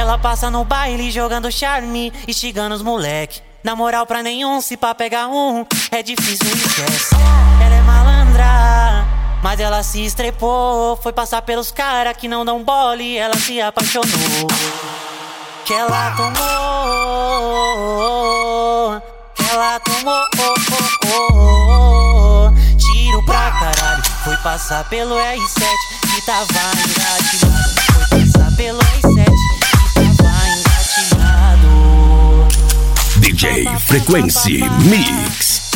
Ela passa no baile jogando charme, instigando os moleque. Na moral pra nenhum, se pá pegar um, é difícil, esquece. Ela é malandra, mas ela se estrepou. Foi passar pelos caras que não dão bola e ela se apaixonou. Que ela tomou, tiro pra caralho. Foi passar pelo R7 que tava engatilhado. Foi passar pelo R7 que tava engatilhado. DJ Frequency Mix.